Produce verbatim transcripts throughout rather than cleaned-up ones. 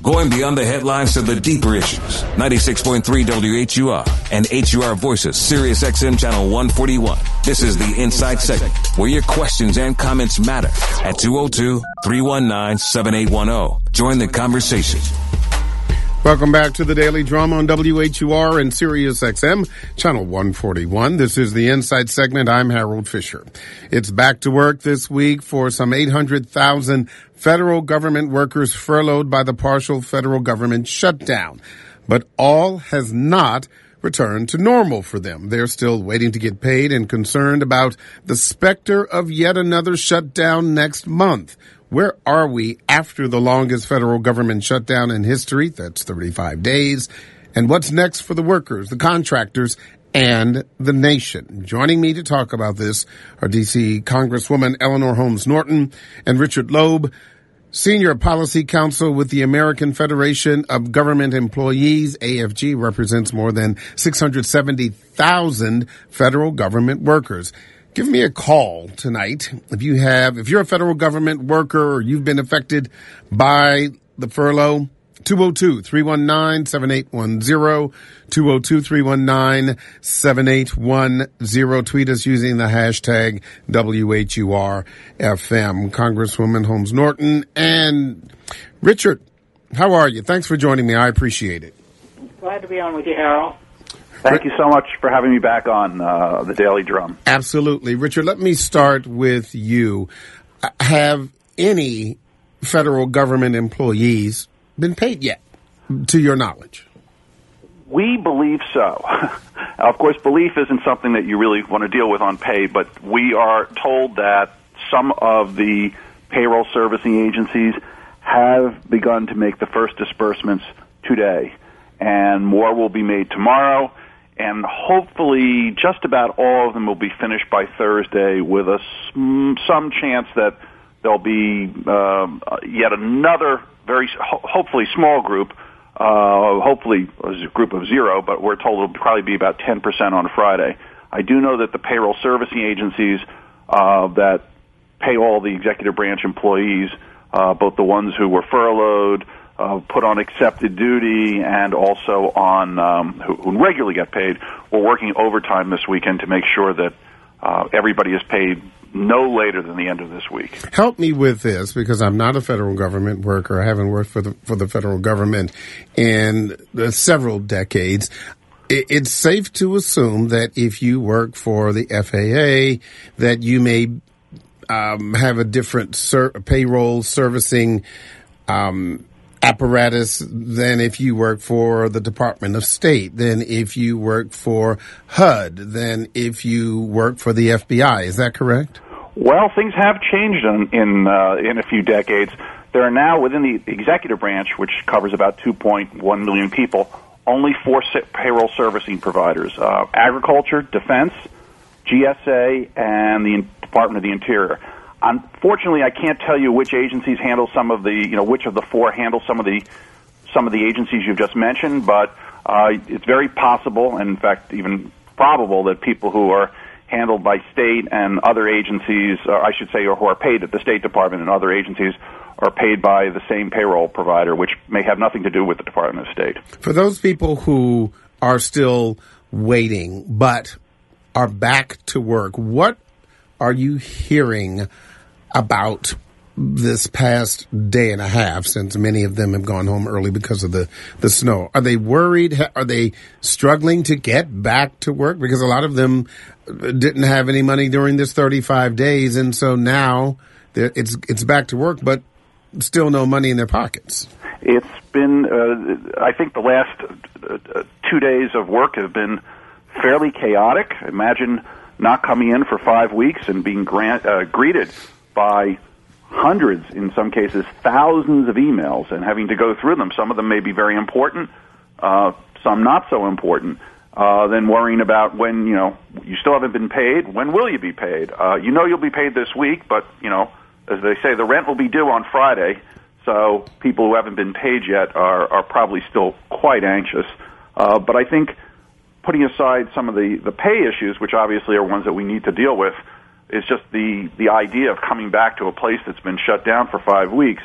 Going beyond the headlines to the deeper issues. ninety-six point three W H U R and H U R Voices, Sirius X M Channel one forty-one. This is the Inside segment where your questions and comments matter at two oh two, three one nine, seven eight one oh. Join the conversation. Welcome back to the Daily Drum on W H U R and Sirius X M, Channel one forty-one. This is the Insight segment. I'm Harold Fisher. It's back to work this week for some eight hundred thousand federal government workers furloughed by the partial federal government shutdown. But all has not returned to normal for them. They're still waiting to get paid and concerned about the specter of yet another shutdown next month. Where are we after the longest federal government shutdown in history? That's thirty-five days. And what's next for the workers, the contractors, and the nation? Joining me to talk about this are D C Congresswoman Eleanor Holmes Norton and Richard Loeb, Senior Policy Counsel with the American Federation of Government Employees. A F G represents more than six hundred seventy thousand federal government workers. Give me a call tonight if you have, if you're a federal government worker or you've been affected by the furlough. two oh two, three one nine, seven eight one oh, two oh two, three one nine, seven eight one oh. Tweet us using the hashtag W H U R F M. Congresswoman Holmes Norton and Richard, how are you? Thanks for joining me. I appreciate it. Glad to be on with you, Harold. Thank you so much for having me back on uh, the Daily Drum. Absolutely. Richard, let me start with you. Have any federal government employees been paid yet, to your knowledge? We believe so. Of course, belief isn't something that you really want to deal with on pay, but we are told that some of the payroll servicing agencies have begun to make the first disbursements today, and more will be made tomorrow. And hopefully just about all of them will be finished by Thursday, with a, some chance that there'll be uh, yet another very ho- hopefully small group, uh, hopefully a group of zero, but we're told it'll probably be about ten percent on Friday. I do know that the payroll servicing agencies uh, that pay all the executive branch employees, uh, both the ones who were furloughed, Uh, put on accepted duty, and also on um, who, who regularly get paid. We're working overtime this weekend to make sure that uh, everybody is paid no later than the end of this week. Help me with this, because I'm not a federal government worker. I haven't worked for the for the federal government in uh, several decades. It, it's safe to assume that if you work for the F A A, that you may um, have a different ser- payroll servicing um apparatus than if you work for the Department of State, than if you work for H U D, than if you work for the F B I. Is that correct? Well, things have changed in in, uh, in a few decades. There are now, within the executive branch, which covers about two point one million people, only four payroll servicing providers: uh, Agriculture, Defense, G S A, and the Department of the Interior. Unfortunately, I can't tell you which agencies handle some of the, you know, which of the four handle some of the some of the agencies you've just mentioned, but uh, it's very possible, and in fact, even probable, that people who are handled by state and other agencies, or I should say, or who are paid at the State Department and other agencies, are paid by the same payroll provider, which may have nothing to do with the Department of State. For those people who are still waiting but are back to work, what are you hearing about this past day and a half, since many of them have gone home early because of the, the snow? Are they worried? Are they struggling to get back to work? Because a lot of them didn't have any money during this thirty-five days, and so now it's it's back to work, but still no money in their pockets. It's been, uh, I think the last uh, two days of work have been fairly chaotic. Imagine not coming in for five weeks and being grant, uh, greeted by hundreds, in some cases thousands of emails, and having to go through them. Some of them may be very important, uh, some not so important. Uh, then worrying about when, you know, you still haven't been paid, when will you be paid? Uh, you know you'll be paid this week, but, you know, as they say, the rent will be due on Friday, so people who haven't been paid yet are, are probably still quite anxious. Uh, but I think putting aside some of the, the pay issues, which obviously are ones that we need to deal with, is just the, the idea of coming back to a place that's been shut down for five weeks.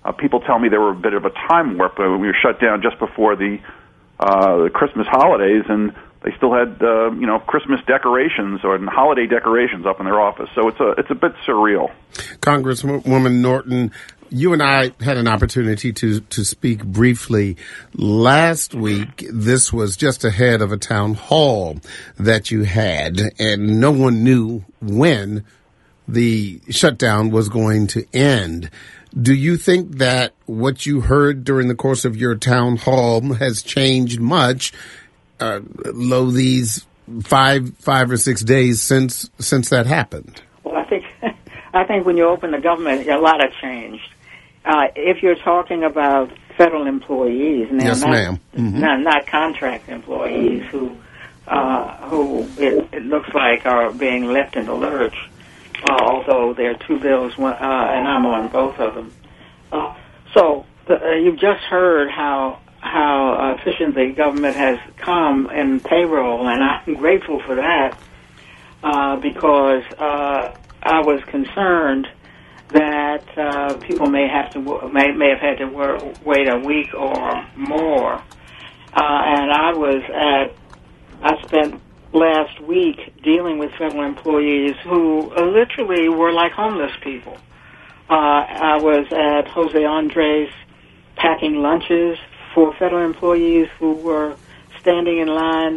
Uh, people tell me they were a bit of a time warp. Uh, we were shut down just before the, uh, the Christmas holidays, and they still had, uh, you know, Christmas decorations or holiday decorations up in their office. So it's a it's a bit surreal. Congresswoman Norton, you and I had an opportunity to, to speak briefly last week. This was just ahead of a town hall that you had, and no one knew when the shutdown was going to end. Do you think that what you heard during the course of your town hall has changed much, uh, lo these five five or six days since since that happened? Well, I think I think when you open the government, a lot has changed. Uh, if you're talking about federal employees, now, yes, not, ma'am, mm-hmm. not, not contract employees who uh, who it, it looks like are being left in the lurch. Uh, although there are two bills, uh, and I'm on both of them. Uh, so the, uh, you've just heard how how efficient the government has come in payroll, and I'm grateful for that uh, because uh, I was concerned that uh, people may have to may may have had to work, wait a week or more, uh, and I was at I spent. last week dealing with federal employees who uh, literally were like homeless people. Uh, I was at Jose Andres packing lunches for federal employees who were standing in line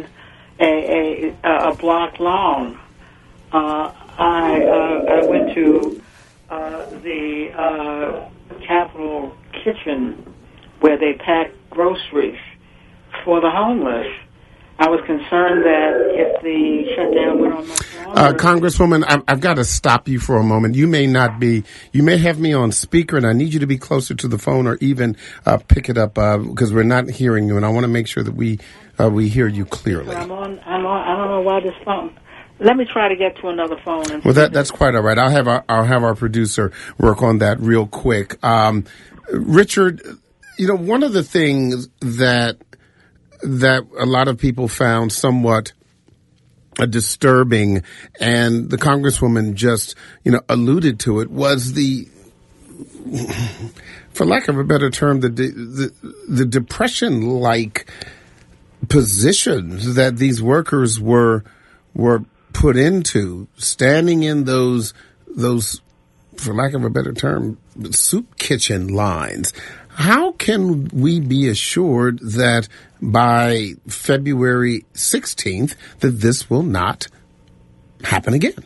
a, a, a block long. Uh, I, uh, I went to uh, the uh, Capitol kitchen where they pack groceries for the homeless. I was concerned that if the shutdown went on much longer... Uh, Congresswoman, I've, I've got to stop you for a moment. You may not be... You may have me on speaker, and I need you to be closer to the phone or even uh, pick it up because uh, we're not hearing you, and I want to make sure that we uh, we hear you clearly. I'm on, I'm on... I don't know why this phone... Let me try to get to another phone. And well, that that's quite all right. I'll have our, I'll have our producer work on that real quick. Um, Richard, you know, one of the things that... that a lot of people found somewhat uh, disturbing, and the Congresswoman just, you know, alluded to it, was the, for lack of a better term, the the, the depression-like positions that these workers were were put into, standing in those those, for lack of a better term, soup kitchen lines. How can we be assured that by February sixteenth that this will not happen again?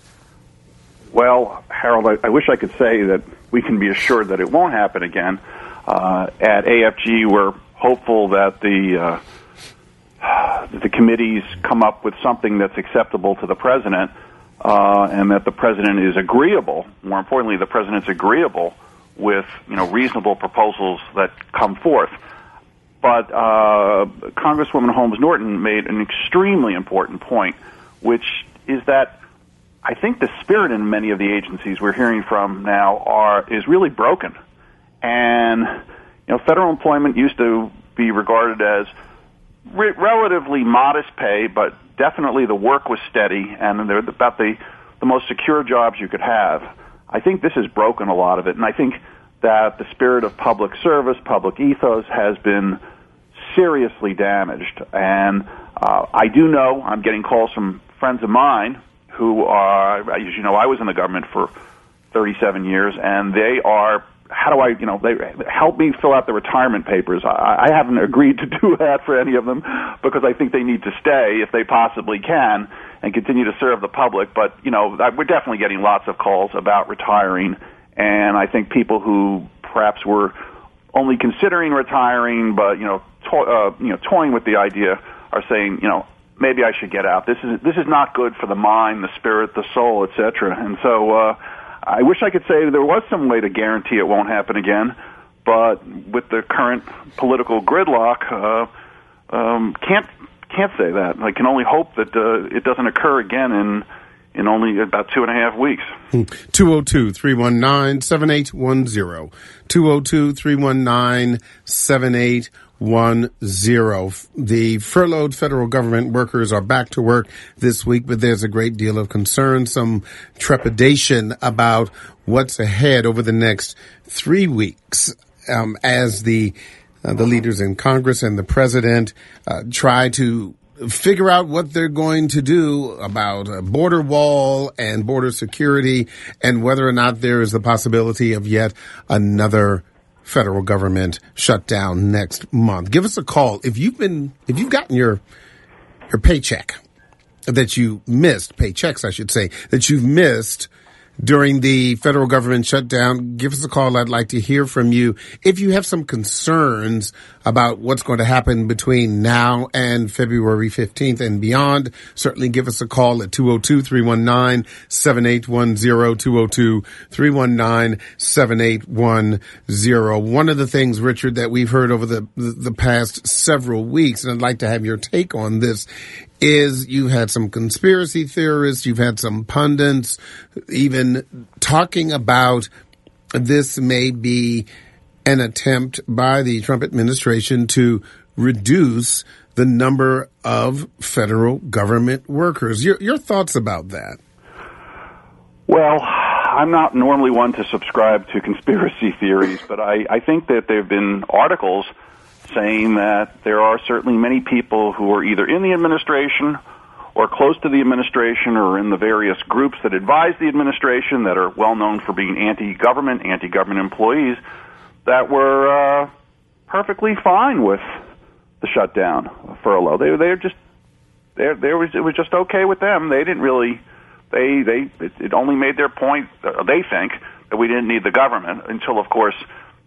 Well, Harold, I, I wish I could say that we can be assured that it won't happen again. Uh, at A F G, we're hopeful that the uh, that the committees come up with something that's acceptable to the president, uh, and that the president is agreeable. More importantly, the president's agreeable with, you know, reasonable proposals that come forth. But uh, Congresswoman Holmes Norton made an extremely important point, which is that I think the spirit in many of the agencies we're hearing from now are is really broken. And, you know, federal employment used to be regarded as re- relatively modest pay, but definitely the work was steady, and they're about the, the most secure jobs you could have. I think this has broken a lot of it, and I think that the spirit of public service, public ethos, has been seriously damaged. And uh, I do know, I'm getting calls from friends of mine who are, as you know, I was in the government for thirty-seven years, and they are, how do I, you know, they help me fill out the retirement papers. I, I haven't agreed to do that for any of them because I think they need to stay if they possibly can and continue to serve the public. But, you know, we're definitely getting lots of calls about retiring, and I think people who perhaps were only considering retiring, but, you know, to, uh, you know, toying with the idea, are saying, you know, maybe I should get out. This is this is not good for the mind, the spirit, the soul, et cetera. And so uh, I wish I could say there was some way to guarantee it won't happen again, but with the current political gridlock, uh, um, can't can't say that. I can only hope that uh, it doesn't occur again in in only about two and a half weeks. two oh two, three one nine, seven eight one zero. two oh two, three one nine, seven eight one zero. The furloughed federal government workers are back to work this week, but there's a great deal of concern, some trepidation about what's ahead over the next three weeks um, as the uh, the leaders in Congress and the president uh, try to figure out what they're going to do about a border wall and border security and whether or not there is the possibility of yet another federal government shutdown next month. Give us a call if you've been if you've gotten your your paycheck that you missed, paychecks I should say, that you've missed during the federal government shutdown. Give us a call. I'd like to hear from you. If you have some concerns about what's going to happen between now and February fifteenth and beyond, certainly give us a call at two oh two, three one nine, seven eight one zero, two oh two, three one nine, seven eight one zero. One of the things, Richard, that we've heard over the, the past several weeks, and I'd like to have your take on this, is you had some conspiracy theorists, you've had some pundits even talking about this may be an attempt by the Trump administration to reduce the number of federal government workers. Your, your thoughts about that? Well, I'm not normally one to subscribe to conspiracy theories, but I, I think that there have been articles saying that there are certainly many people who are either in the administration or close to the administration or in the various groups that advise the administration that are well known for being anti-government, anti-government employees that were uh, perfectly fine with the shutdown, furlough. They they're just they there was it was just okay with them. They didn't really they they it, it only made their point. Uh, they think that we didn't need the government until, of course,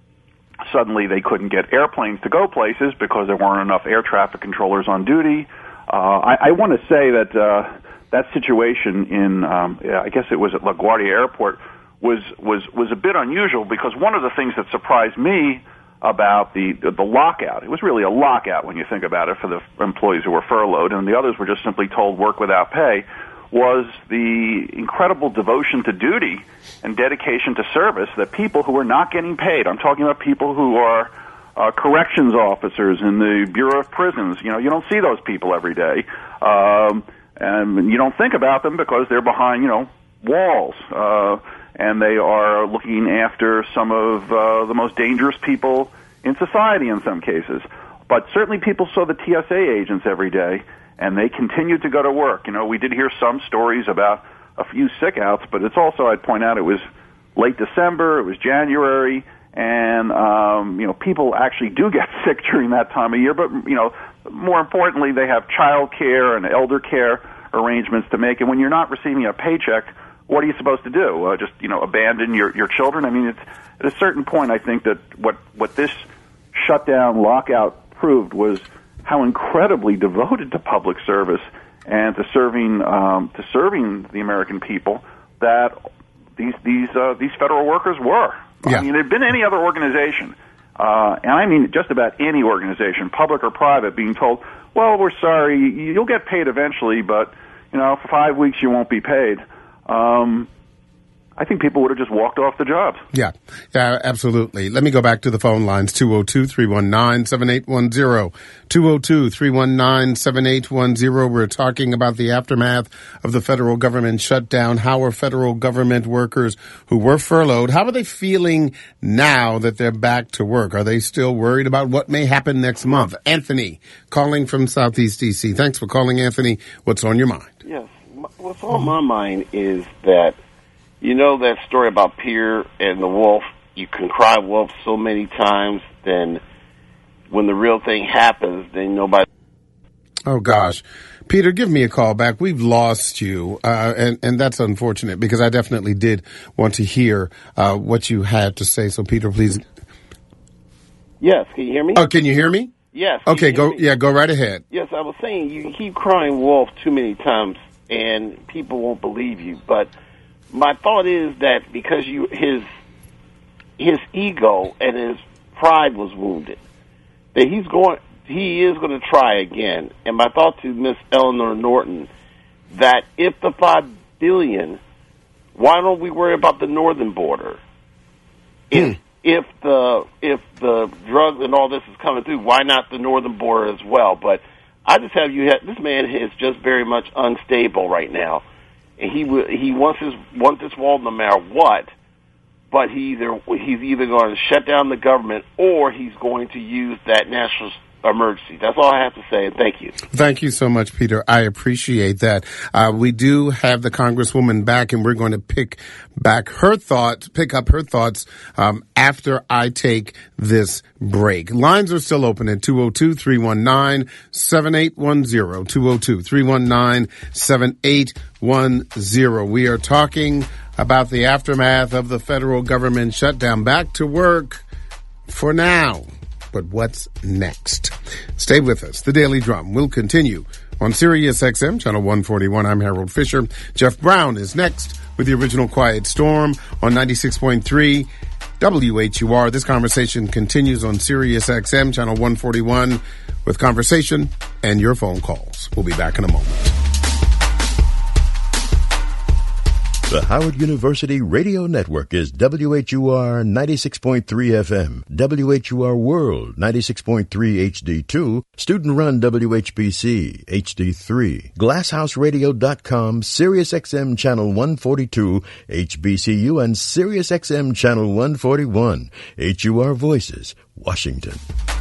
suddenly they couldn't get airplanes to go places because there weren't enough air traffic controllers on duty. Uh, I, I want to say that uh, that situation in, um, I guess it was at LaGuardia Airport, was, was, was a bit unusual because one of the things that surprised me about the, the lockout, it was really a lockout when you think about it for the employees who were furloughed, and the others were just simply told work without pay, was the incredible devotion to duty and dedication to service that people who are not getting paid, I'm talking about people who are uh, corrections officers in the Bureau of Prisons, you know, you don't see those people every day. Um, and you don't think about them because they're behind, you know, walls. Uh, and they are looking after some of uh, the most dangerous people in society in some cases. But certainly people saw the T S A agents every day, and they continued to go to work. You know, we did hear some stories about a few sick outs, but it's also, I'd point out, it was late December, it was January, and, um, you know, people actually do get sick during that time of year, but, you know, more importantly, they have child care and elder care arrangements to make, and when you're not receiving a paycheck, what are you supposed to do? Uh, just, you know, abandon your, your children? I mean, it's, at a certain point, I think that what, what this shutdown, lockout proved was how incredibly devoted to public service and to serving um, to serving the American people that these these uh, these federal workers were. Yeah. I mean, there'd been any other organization, uh, and I mean just about any organization, public or private, being told, "Well, we're sorry, you'll get paid eventually, but you know, for five weeks you won't be paid." Um, I think people would have just walked off the jobs. Yeah, yeah, absolutely. Let me go back to the phone lines, two oh two, three one nine, seven eight one zero, two oh two, three one nine, seven eight one zero. We're talking about the aftermath of the federal government shutdown. How are federal government workers who were furloughed, how are they feeling now that they're back to work? Are they still worried about what may happen next month? Anthony, calling from Southeast D C. Thanks for calling, Anthony. What's on your mind? Yes, what's on my mind is that, you know that story about Peter and the wolf? You can cry wolf so many times, then when the real thing happens, then nobody... Oh, gosh. Peter, give me a call back. We've lost you, uh, and, and that's unfortunate because I definitely did want to hear uh, what you had to say. So, Peter, please... Yes, can you hear me? Oh, can you hear me? Yes. Okay, go. Me? Yeah, go right ahead. Yes, I was saying you keep crying wolf too many times, and people won't believe you, but... My thought is that because you his his ego and his pride was wounded, that he's going he is going to try again. And my thought to Miss Eleanor Norton, that if the five billion, why don't we worry about the northern border? If hmm. if the if the drugs and all this is coming through, why not the northern border as well? But I just have you. This man is just very much unstable right now, and he he wants his wants this wall no matter what. But he either he's either going to shut down the government or he's going to use that national emergency. That's all I have to say, and thank you. Thank you so much, Peter. I appreciate that. Uh, we do have the Congresswoman back, and we're going to pick back her thoughts, pick up her thoughts um, after I take this break. Lines are still open at two oh two, three one nine, seven eight one zero, two oh two, three one nine, seven eight one zero. We are talking about the aftermath of the federal government shutdown. Back to work for now. But what's next? Stay with us. The Daily Drum will continue on Sirius X M, Channel one forty-one. I'm Harold Fisher. Jeff Brown is next with the original Quiet Storm on ninety-six point three W H U R. This conversation continues on Sirius X M, Channel one forty-one, with conversation and your phone calls. We'll be back in a moment. The Howard University Radio Network is W H U R ninety-six point three F M, W H U R World ninety-six point three H D two, student-run W H B C H D three, glasshouse radio dot com, Sirius X M Channel one forty-two, H B C U, and Sirius X M Channel one forty-one, H U R Voices, Washington.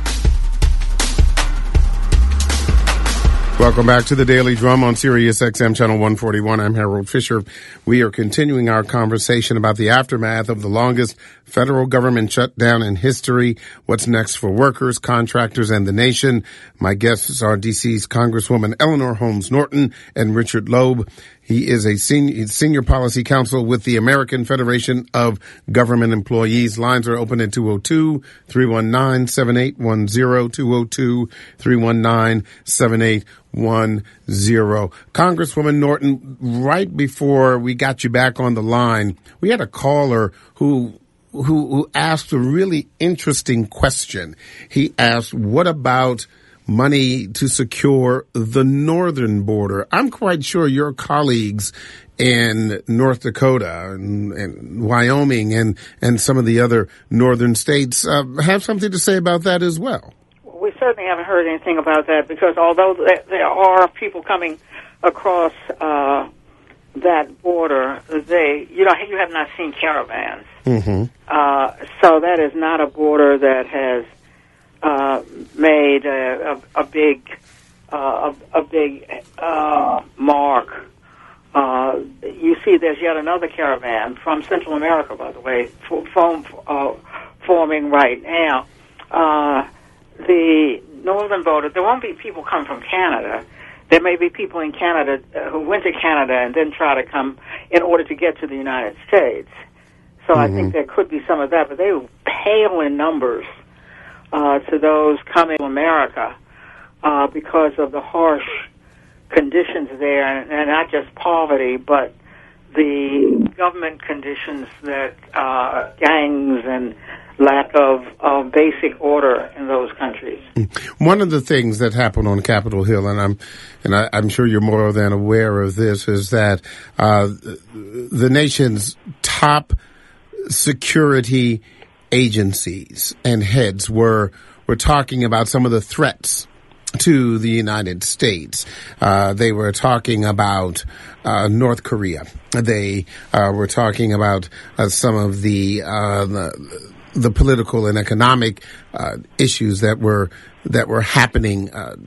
Welcome back to the Daily Drum on Sirius X M Channel one forty-one. I'm Harold Fisher. We are continuing our conversation about the aftermath of the longest federal government shutdown in history. What's next for workers, contractors, and the nation? My guests are D C's Congresswoman Eleanor Holmes Norton and Richard Loeb. He is a senior, senior policy counsel with the American Federation of Government Employees. Lines are open at two oh two, three one nine, seven eight one zero, two oh two, three one nine, seven eight one zero. Congresswoman Norton, right before we got you back on the line, we had a caller who who, who asked a really interesting question. He asked, what about money to secure the northern border? I'm quite sure your colleagues in North Dakota and, and Wyoming and, and some of the other northern states uh, have something to say about that as well. We certainly haven't heard anything about that because although there are people coming across uh, that border, they you know you have not seen caravans. Mm-hmm. Uh, so that is not a border that has Uh, made a, a, a big, uh, a, a big uh, mark. Uh, you see, there's yet another caravan from Central America, by the way, form, uh, forming right now. Uh, the northern border. There won't be people come from Canada. There may be people in Canada uh, who went to Canada and then try to come in order to get to the United States. So mm-hmm. I think there could be some of that, but they pale in numbers Uh, to those coming to America uh, because of the harsh conditions there, and, and not just poverty, but the government conditions that uh, gangs and lack of, of basic order in those countries. One of the things that happened on Capitol Hill, and I'm and I, I'm sure you're more than aware of this, is that uh, the nation's top security agencies and heads were were talking about some of the threats to the United States. Uh, they were talking about uh, North Korea. They uh, were talking about uh, some of the, uh, the the political and economic uh, issues that were that were happening uh,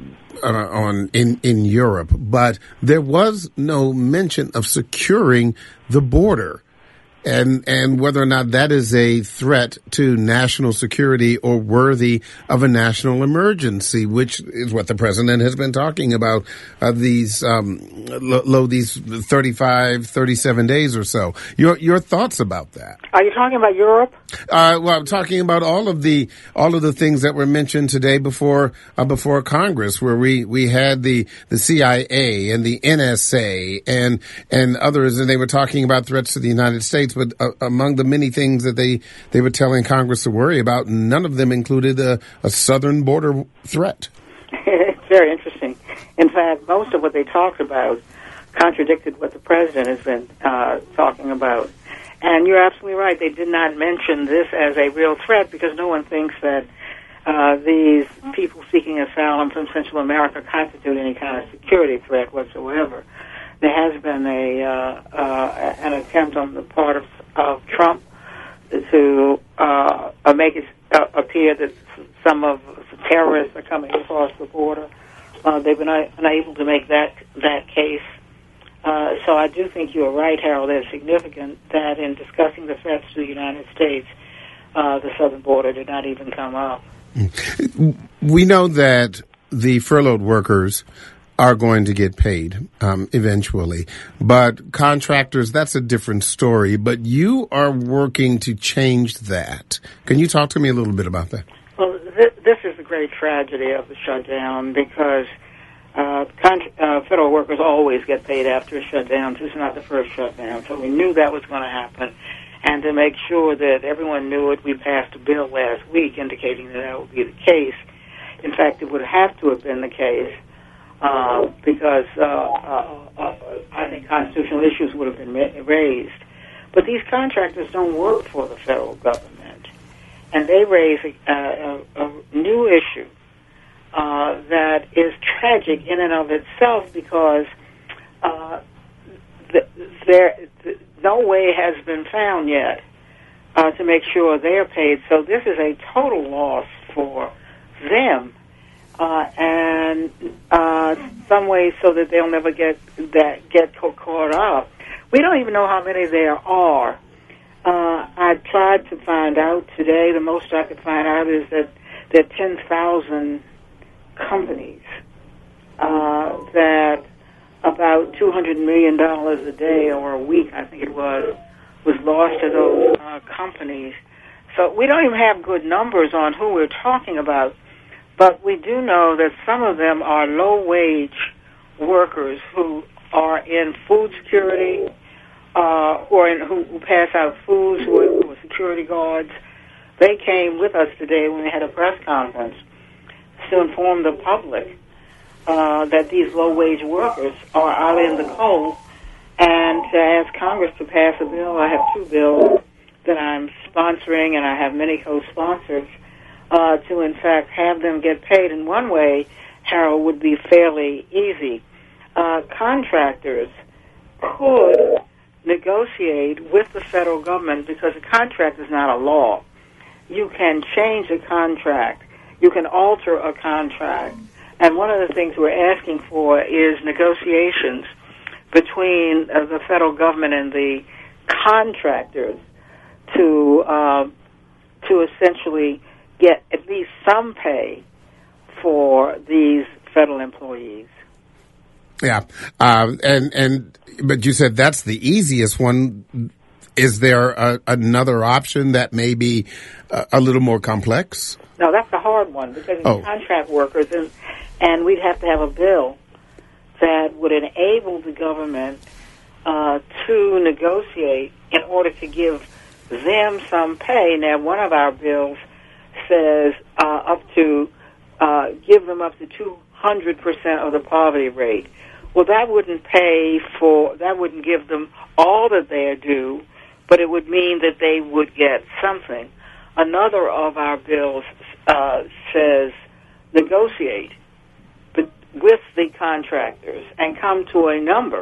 on in in Europe. But there was no mention of securing the border. And and whether or not that is a threat to national security or worthy of a national emergency, which is what the president has been talking about uh, these um, low these thirty-five, thirty-seven days or so. Your your thoughts about that? Are you talking about Europe? Uh, well, I'm talking about all of the all of the things that were mentioned today before uh, before Congress, where we, we had the, the C I A and the N S A and and others, and they were talking about threats to the United States. But uh, among the many things that they, they were telling Congress to worry about, none of them included a, a southern border threat. It's very interesting. In fact, most of what they talked about contradicted what the president has been uh, talking about. And you're absolutely right. They did not mention this as a real threat because no one thinks that uh, these people seeking asylum from Central America constitute any kind of security threat whatsoever. There has been a uh, uh, an attempt on the part of, of Trump to uh, make it uh, appear that some of the terrorists are coming across the border. Uh, they've been unable to make that that case. Uh, so I do think you're right, Harold. It's significant that in discussing the threats to the United States, uh, the southern border did not even come up. We know that the furloughed workers are going to get paid um, eventually, but contractors, that's a different story. But you are working to change that. Can you talk to me a little bit about that? Well, th- this is the great tragedy of the shutdown because Uh, con- uh, federal workers always get paid after a shutdown. This is not the first shutdown, so we knew that was going to happen. And to make sure that everyone knew it, we passed a bill last week indicating that that would be the case. In fact, it would have to have been the case uh, because uh, uh, uh, I think constitutional issues would have been ma- raised. But these contractors don't work for the federal government, and they raise a, a, a new issue Uh, that is tragic in and of itself because uh, th- there th- no way has been found yet uh, to make sure they're paid. So this is a total loss for them, uh, and uh, some ways so that they'll never get that get caught up. We don't even know how many there are. Uh, I tried to find out today. The most I could find out is that there are ten thousand companies uh, that about two hundred million dollars a day or a week, I think it was, was lost to those uh, companies. So we don't even have good numbers on who we're talking about, but we do know that some of them are low-wage workers who are in food security, uh, who, are in, who, who pass out foods, who are, who are security guards. They came with us today when we had a press conference to inform the public uh, that these low-wage workers are out in the cold, and to ask Congress to pass a bill. I have two bills that I'm sponsoring, and I have many co-sponsors, uh, to, in fact, have them get paid. In one way, Harold, would be fairly easy. Uh, contractors could negotiate with the federal government because a contract is not a law. You can change a contract. You can alter a contract. And one of the things we're asking for is negotiations between uh, the federal government and the contractors to uh, to essentially get at least some pay for these federal employees. Yeah. Uh, and, and, but you said that's the easiest one. Is there a, another option that may be a, a little more complex? No, that's the hard one because oh. it's contract workers, and, and we'd have to have a bill that would enable the government uh, to negotiate in order to give them some pay. Now, one of our bills says uh, up to uh, give them up to two hundred percent of the poverty rate. Well, that wouldn't pay for that wouldn't give them all that they are due, but it would mean that they would get something. Another of our bills uh, says negotiate but with the contractors and come to a number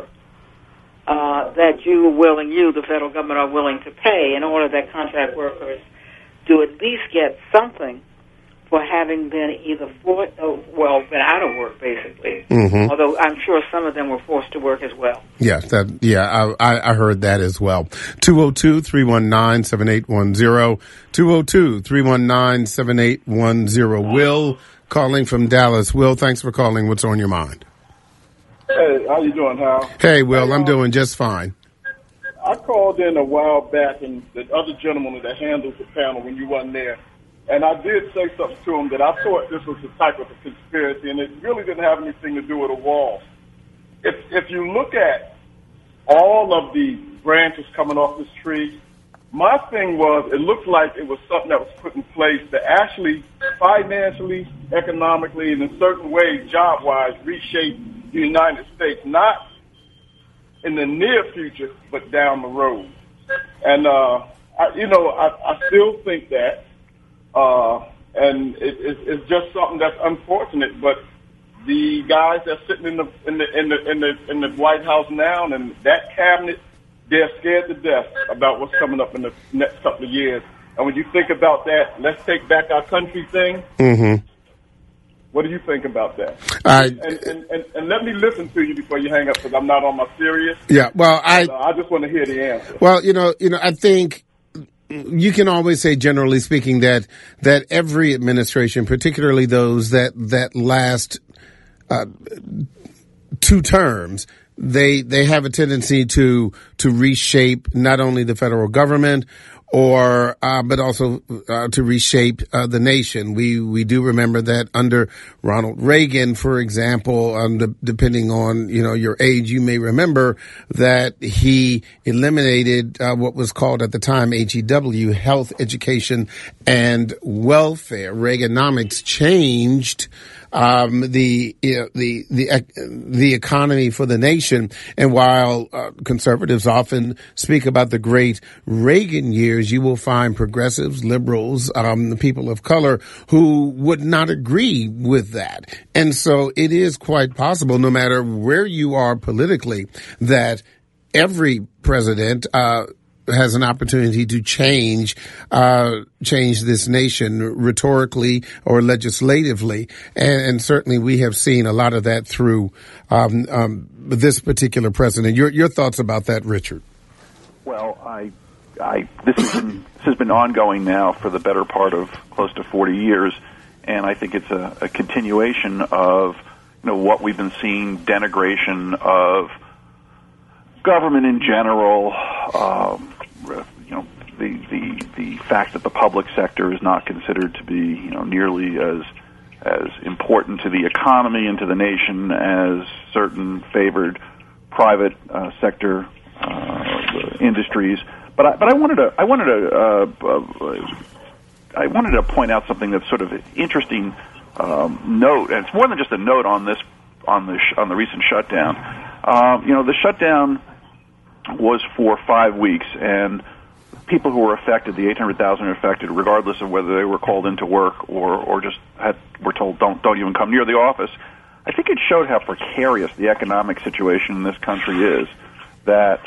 uh, that you are willing, you, the federal government, are willing to pay in order that contract workers do at least get something for having been either for, oh, well, been out of work, basically. Mm-hmm. Although I'm sure some of them were forced to work as well. Yes, that, yeah, I, I heard that as well. two oh two, three one nine, seven eight one zero. two oh two, three one nine, seven eight one zero. Will calling from Dallas. Will, thanks for calling. What's on your mind? Hey, how you doing, Hal? Hey, Will, I'm doing just fine. I called in a while back, and the other gentleman that handled the panel when you wasn't there, and I did say something to him that I thought this was a type of a conspiracy, and it really didn't have anything to do with a wall. If if you look at all of the branches coming off this tree, my thing was it looked like it was something that was put in place to actually financially, economically, and in certain ways, job-wise, reshape the United States, not in the near future, but down the road. And, uh, I, you know, I, I still think that, uh, and it, it, it's just something that's unfortunate, but the guys that's sitting in the, in the, in the, in the, in the White House now and that cabinet, they're scared to death about what's coming up in the next couple of years. And when you think about that, let's take back our country thing. Mm-hmm. What do you think about that? I, and, and, and, and let me listen to you before you hang up, because I'm not on my serious. Yeah, well, I... But, uh, I just want to hear the answer. Well, you know, you know, I think you can always say, generally speaking, that that every administration, particularly those that, that last uh, two terms, they they have a tendency to to reshape not only the federal government, or uh, but also uh, to reshape uh, the nation. We we do remember that under Ronald Reagan, for example, um, the, depending on you know your age, you may remember that he eliminated uh, what was called at the time H E W, Health, Education, and Welfare. Reaganomics changed um, the you know, the the the economy for the nation. And while uh, conservatives often speak about the great Reagan years, you will find progressives, liberals, um, the people of color who would not agree with that. And so it is quite possible, no matter where you are politically, that every president uh has an opportunity to change, uh, change this nation rhetorically or legislatively. And, and certainly we have seen a lot of that through, um, um, this particular president. Your, your thoughts about that, Richard? Well, I, I, this has been, this has been ongoing now for the better part of close to forty years. And I think it's a, a continuation of, you know, what we've been seeing, denigration of government in general, um, you know, the, the the fact that the public sector is not considered to be, you know, nearly as as important to the economy and to the nation as certain favored private uh, sector uh, industries. But I, but I wanted to I wanted to uh, uh, I wanted to point out something that's sort of an interesting um, note, and it's more than just a note on this on the sh- on the recent shutdown. Um, you know, the shutdown was for five weeks, and people who were affected, the eight hundred thousand affected, regardless of whether they were called into work or, or just had, were told don't don't even come near the office, I think it showed how precarious the economic situation in this country is. That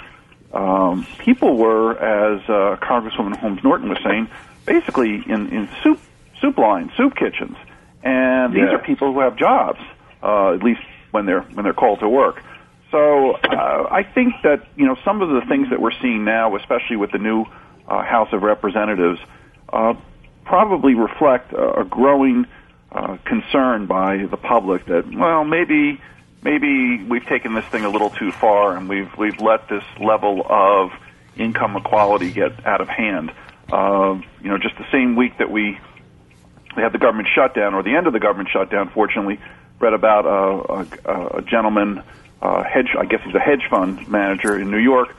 um, people were, as uh, Congresswoman Holmes Norton was saying, basically in, in soup soup lines, soup kitchens, and these yeah. are people who have jobs, uh, at least when they're when they're called to work. So uh, I think that, you know, some of the things that we're seeing now, especially with the new uh, House of Representatives, uh, probably reflect a, a growing uh, concern by the public that, well, maybe maybe we've taken this thing a little too far, and we've we've let this level of income equality get out of hand. Uh, you know, just the same week that we we had the government shutdown, or the end of the government shutdown, fortunately, read about a, a, a gentleman. Uh, hedge, I guess he's a hedge fund manager in New York,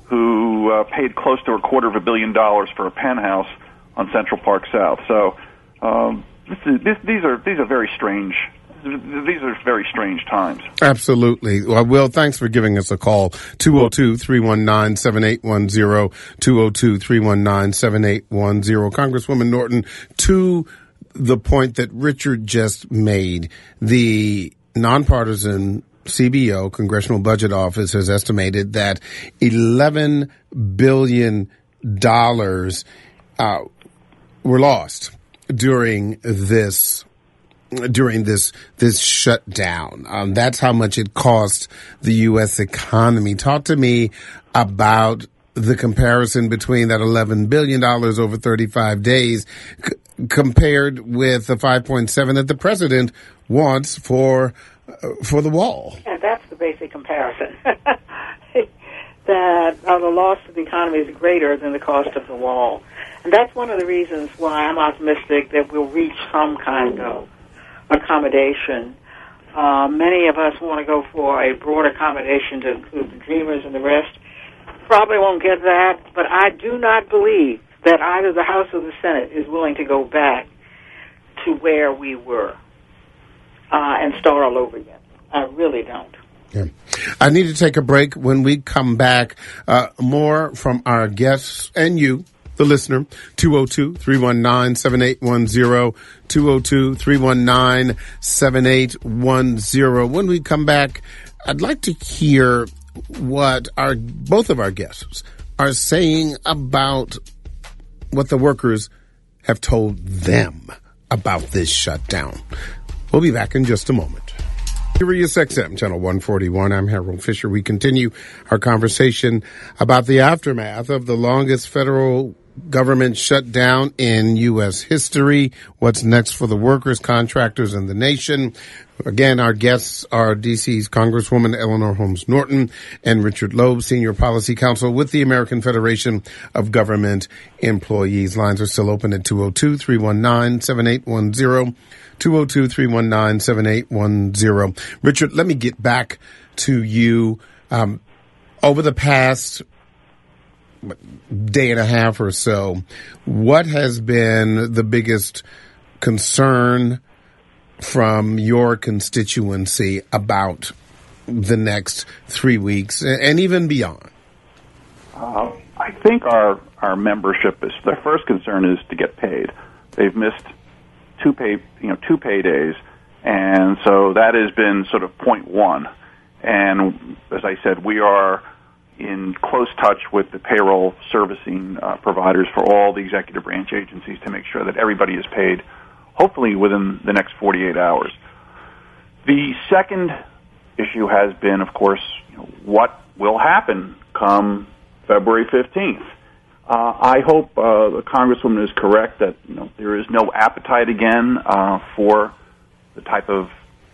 who uh, paid close to a quarter of a billion dollars for a penthouse on Central Park South. So um, this is, this, these are these are very strange. These are very strange times. Absolutely. Well, Will, thanks for giving us a call. two oh two, three one nine, seven eight one zero, two oh two, three one nine, seven eight one zero. Congresswoman Norton, to the point that Richard just made, the nonpartisan C B O, Congressional Budget Office, has estimated that eleven billion dollars uh, were lost during this during this this shutdown. Um, that's how much it cost the U S economy. Talk to me about the comparison between that eleven billion dollars over thirty-five days c- compared with the five point seven that the president wants for uh, for the wall. And that's the basic comparison. that uh, the loss of the economy is greater than the cost of the wall. And that's one of the reasons why I'm optimistic that we'll reach some kind of accommodation. Uh, many of us want to go for a broad accommodation to include the Dreamers and the rest. Probably won't get that, but I do not believe that either the House or the Senate is willing to go back to where we were uh, and start all over again. I really don't. Yeah. I need to take a break. When we come back, uh, more from our guests and you, the listener, two oh two, three one nine, seven eight one zero, two oh two, three one nine, seven eight one zero. When we come back, I'd like to hear what our both of our guests are saying about what the workers have told them about this shutdown. We'll be back in just a moment. Sirius X M, Channel one forty-one. I'm Harold Fisher. We continue our conversation about the aftermath of the longest federal government shutdown in U S history. What's next for the workers, contractors, and the nation? Again, our guests are D C's Congresswoman Eleanor Holmes Norton and Richard Loeb, Senior Policy Counsel with the American Federation of Government Employees. Lines are still open at two oh two, three one nine, seven eight one zero. two oh two, three one nine, seven eight one zero. Richard, let me get back to you. Um, over the past day and a half or so, what has been the biggest concern from your constituency about the next three weeks and even beyond? Uh, I think our, our membership is, their first concern is to get paid. They've missed two pay, you know, two paydays, and so that has been sort of point one. And as I said, we are in close touch with the payroll servicing uh, providers for all the executive branch agencies to make sure that everybody is paid, hopefully within the next forty-eight hours. The second issue has been, of course, you know, what will happen come February fifteenth. Uh, I hope uh, the Congresswoman is correct that you know there is no appetite again uh, for the type of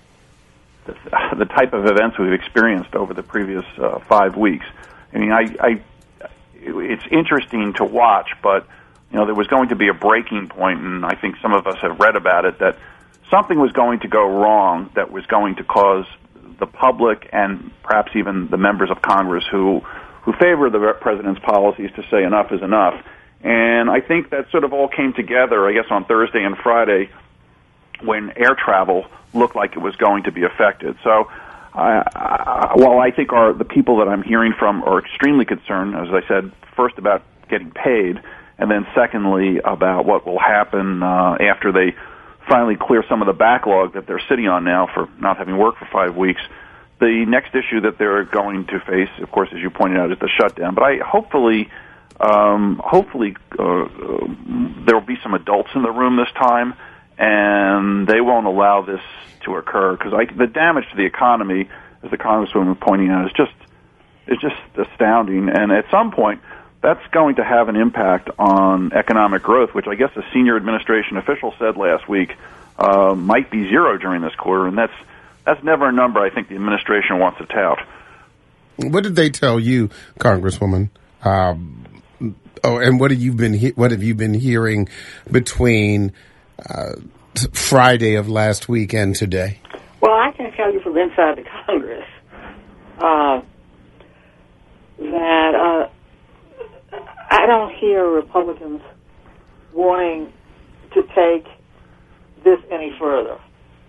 the, the type of events we've experienced over the previous uh, five weeks. I mean, I, I it's interesting to watch, but you know there was going to be a breaking point, and I think some of us have read about it that something was going to go wrong that was going to cause the public and perhaps even the members of Congress who. who favor the president's policies to say enough is enough. And I think that sort of all came together, I guess, on Thursday and Friday when air travel looked like it was going to be affected. So I, I, while I think our, the people that I'm hearing from are extremely concerned, as I said, first about getting paid, and then secondly about what will happen uh, after they finally clear some of the backlog that they're sitting on now for not having worked for five weeks, the next issue that they're going to face, of course, as you pointed out, is the shutdown. But I hopefully, um, hopefully, uh, there will be some adults in the room this time, and they won't allow this to occur because the damage to the economy, as the Congresswoman was pointing out, is just is just astounding. And at some point, that's going to have an impact on economic growth, which I guess a senior administration official said last week uh, might be zero during this quarter, and that's. That's never a number I think the administration wants to tout. What did they tell you, Congresswoman? Um, oh, and what have you been he- what have you been hearing between uh, Friday of last week and today? Well, I can tell you from inside the Congress uh, that uh, I don't hear Republicans wanting to take this any further.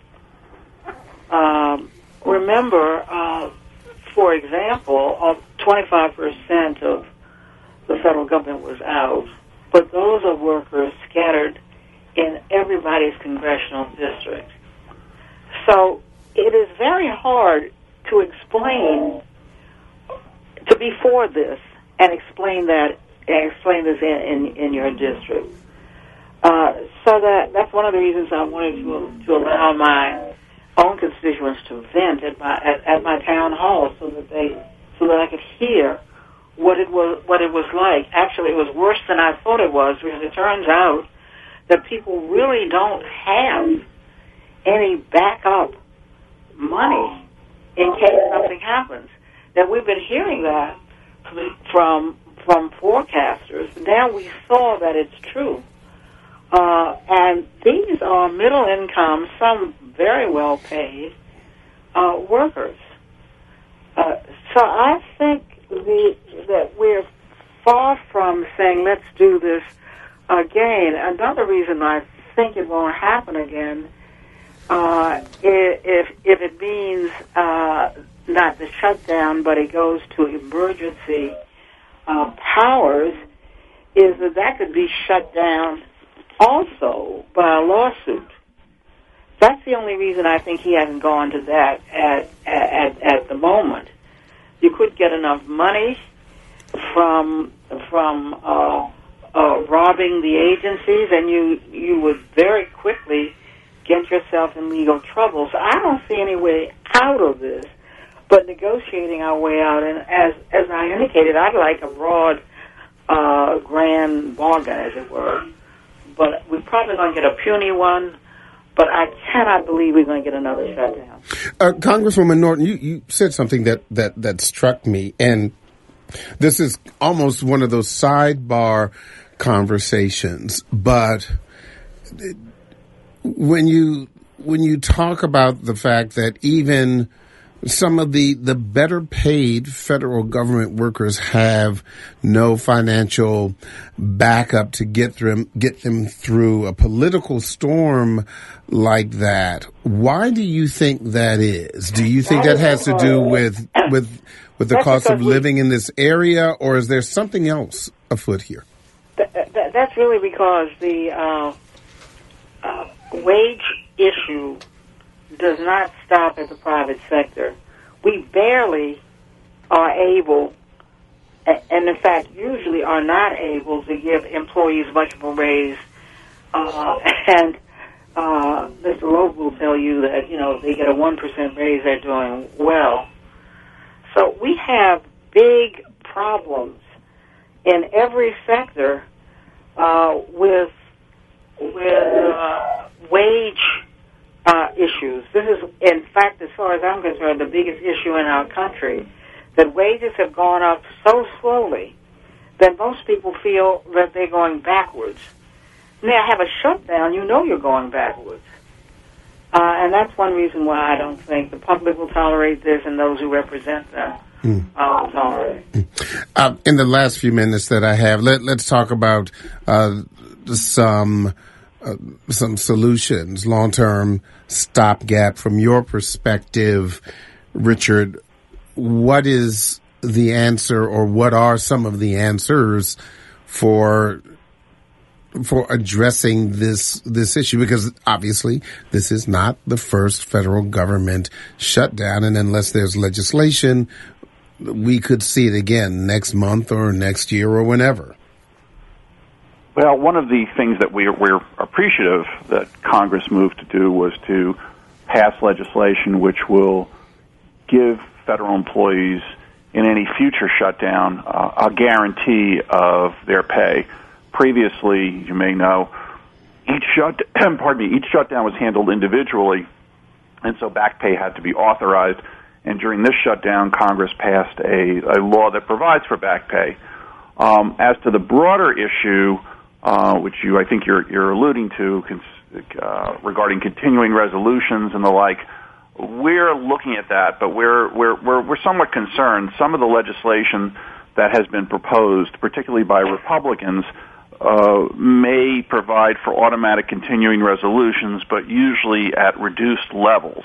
Um, remember, uh, for example, uh, twenty-five percent of the federal government was out, but those are workers scattered in everybody's congressional district. So it is very hard to explain, to be for this and explain that, and explain this in, in, in your district. Uh, so that that's one of the reasons I wanted to, to allow my own constituents to vent at my at, at my town hall, so that they so that I could hear what it was what it was like. Actually, it was worse than I thought it was, because it turns out that people really don't have any backup money in case something happens. Now, we've been hearing that from from forecasters. Now we saw that it's true. Uh, and these are middle income, some very well paid uh, workers. Uh, so I think the, that we're far from saying let's do this again. Another reason I think it won't happen again, uh, if if it means uh, not the shutdown, but it goes to emergency uh, powers, is that that could be shut down also by a lawsuit. That's the only reason I think he hasn't gone to that at at, at the moment. You could get enough money from from uh, uh, robbing the agencies, and you you would very quickly get yourself in legal trouble. So I don't see any way out of this but negotiating our way out. And as as I indicated, I'd like a broad, uh, grand bargain, as it were. But we're probably going to get a puny one, but I cannot believe we're going to get another shutdown. Uh, Congresswoman Norton, you, you said something that, that, that struck me, and this is almost one of those sidebar conversations, but when you when you talk about the fact that even some of the, the better paid federal government workers have no financial backup to get them, get them through a political storm like that. Why do you think that is? Do you think that has to do with, with, with the cost of living in this area, or is there something else afoot here? That's really because the, uh, uh, wage issue does not stop at the private sector. We barely are able, and in fact usually are not able, to give employees much of a raise. Uh, and uh, Mister Loeb will tell you that, you know, they get a one percent raise, they're doing well. So we have big problems in every sector uh, with with uh, wage uh, issues. This is, in fact, as far as I'm concerned, the biggest issue in our country, that wages have gone up so slowly that most people feel that they're going backwards. Now, have a shutdown, you know you're going backwards. Uh, and that's one reason why I don't think the public will tolerate this, and those who represent them mm. uh, will tolerate it. Uh, in the last few minutes that I have, let, let's talk about uh, some uh, some solutions, long-term stopgap. From your perspective, Richard, what is the answer, or what are some of the answers for for addressing this this issue? Because obviously this is not the first federal government shutdown, and unless there's legislation, we could see it again next month or next year or whenever. Well, one of the things that we're, we're appreciative that Congress moved to do was to pass legislation which will give federal employees in any future shutdown uh, a guarantee of their pay. Previously, you may know, each shut pardon me, each shutdown was handled individually, and so back pay had to be authorized. And during this shutdown, Congress passed a, a law that provides for back pay. Um, as to the broader issue, uh, which you I think you're you're alluding to, uh, regarding continuing resolutions and the like, we're looking at that, but we're we're we're we're somewhat concerned. Some of the legislation that has been proposed, particularly by Republicans, Uh, may provide for automatic continuing resolutions, but usually at reduced levels.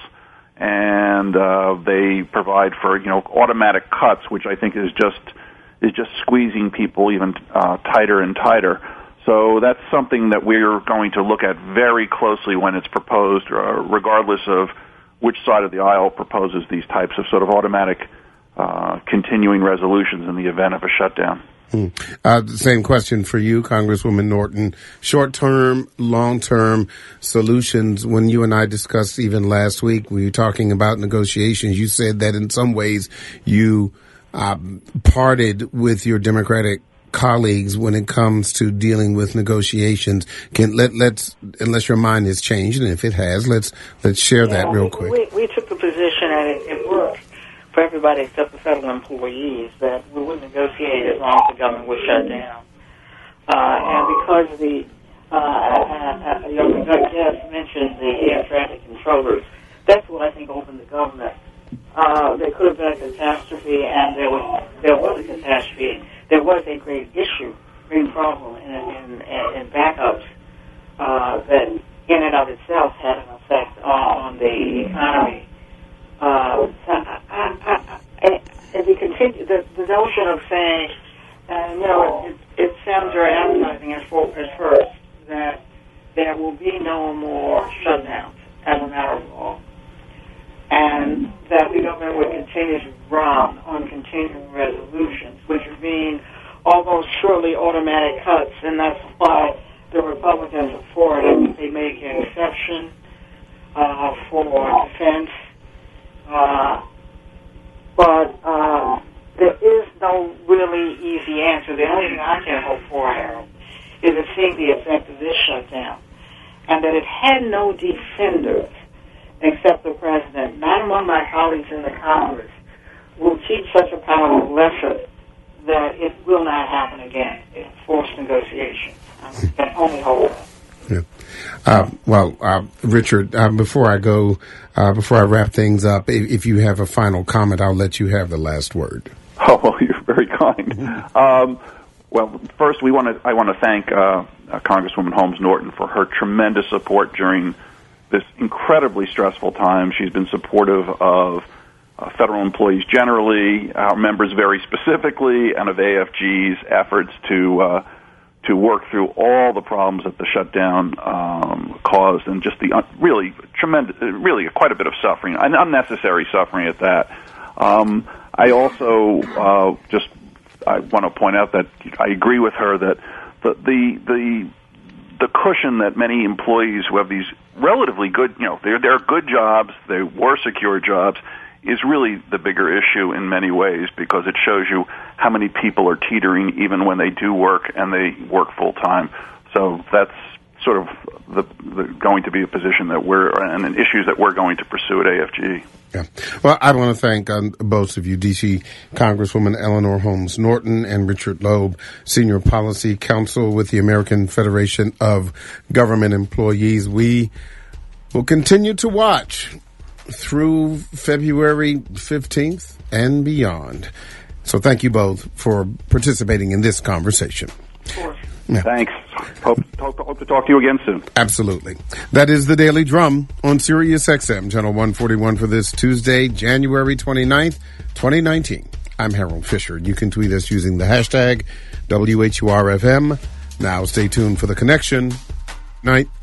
And uh, they provide for, you know, automatic cuts, which I think is just is just squeezing people even uh, tighter and tighter. So that's something that we're going to look at very closely when it's proposed, uh, regardless of which side of the aisle proposes these types of sort of automatic uh, continuing resolutions in the event of a shutdown. Hmm. Uh, the same question for you, Congresswoman Norton. Short-term, long-term solutions. When you and I discussed even last week, we were talking about negotiations. You said that in some ways you uh, parted with your Democratic colleagues when it comes to dealing with negotiations. Can let let's unless your mind has changed, and if it has, let's let's share yeah, that real we, quick. We, we took the position, and it, it worked for everybody except the federal employees, that we would negotiate as long as the government was shut down. Uh, and because the, uh, uh, your guest mentioned the air traffic controllers, that's what I think opened the government. Uh, there could have been a catastrophe, and there was there was a catastrophe. There was a great issue, great problem in, in, in backups uh, that in and of itself had an effect on the economy. Uh, I, I, the notion of saying, uh, you know, it, it sounds very appetizing at, for, at first, that there will be no more shutdowns as a matter of law, and that the government would continue to run on continuing resolutions, which would mean almost surely automatic cuts, and that's why the Republicans are for it. They make an exception uh, for defense, uh, but uh, there is no really easy answer. The only thing I can hope for, Harold, is to see the effect of this shutdown, and that it had no defenders except the president. Not among my colleagues in the Congress will keep such a powerful lesson that it will not happen again in forced negotiations. I can only hope. Yeah. Uh, well, uh, Richard, uh, before I go, uh, before I wrap things up, if, if you have a final comment, I'll let you have the last word. Oh, well, you're very kind. um, well, first, we want to. I want to thank uh, uh, Congresswoman Holmes Norton for her tremendous support during this incredibly stressful time. She's been supportive of uh, federal employees generally, our members very specifically, and of A F G's efforts to uh, to work through all the problems that the shutdown um, caused, and just the uh, really tremendous, really quite a bit of suffering, and unnecessary suffering at that. Um, I also uh, just I want to point out that I agree with her that the the the the cushion that many employees who have these relatively good, you know, they're they're good jobs, they were secure jobs, is really the bigger issue in many ways, because it shows you how many people are teetering even when they do work and they work full time. So that's sort of the, the going to be a position that we're and an issues that we're going to pursue at A F G. Yeah. Well, I want to thank um, both of you, D C Congresswoman Eleanor Holmes Norton and Richard Loeb, Senior Policy Counsel with the American Federation of Government Employees. We will continue to watch through February fifteenth and beyond. So thank you both for participating in this conversation. Of course. Yeah. Thanks. Hope, hope, hope to talk to you again soon. Absolutely. That is the Daily Drum on Sirius X M, Channel one forty-one for this Tuesday, January twenty-ninth, twenty nineteen. I'm Harold Fisher. You can tweet us using the hashtag W H U R F M. Now stay tuned for The Connection. Night.